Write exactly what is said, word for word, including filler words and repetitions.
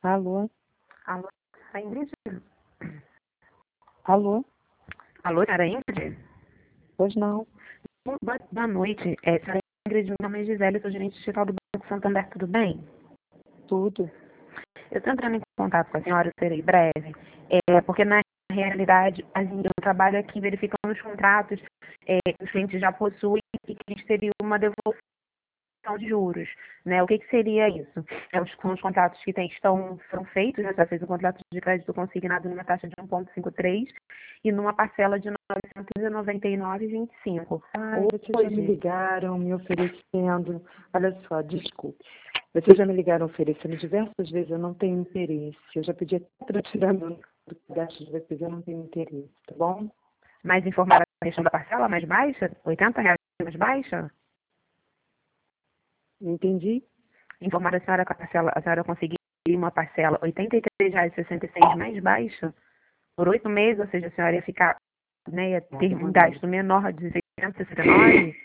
Alô? Alô, a Ingrid? Alô? Alô, senhora Ingrid? Pois não. Boa, boa noite. É, senhora Ingrid, meu nome é Gisele, sou gerente digital do Banco Santander, tudo bem? Tudo. Eu estou entrando em contato com a senhora, eu serei breve, é, porque na realidade assim, eu trabalho aqui verificando os contratos é, que os clientes já possuem e que eles teriam uma devolução de juros, né? O que, que seria isso? É os, com os contratos que tem, estão, foram feitos, né? Já fez um contrato de crédito consignado numa taxa de um vírgula cinquenta e três e numa parcela de novecentos e noventa e nove vírgula vinte e cinco. Ai, vocês já me Hoje, ligaram me oferecendo. Olha só, desculpe. Vocês já me ligaram oferecendo diversas vezes, eu não tenho interesse. Eu já pedi até para tirar meu número do cadastro de vocês, eu não tenho interesse, tá bom? mais informar a questão da parcela mais baixa, oitenta reais mais baixa, Entendi? informar a senhora que a parcela, a senhora conseguiria uma parcela oitenta e três reais e sessenta e seis mais baixa por oito meses, ou seja, a senhora ia ficar, né, ia ter um gasto menor de seiscentos e sessenta e nove.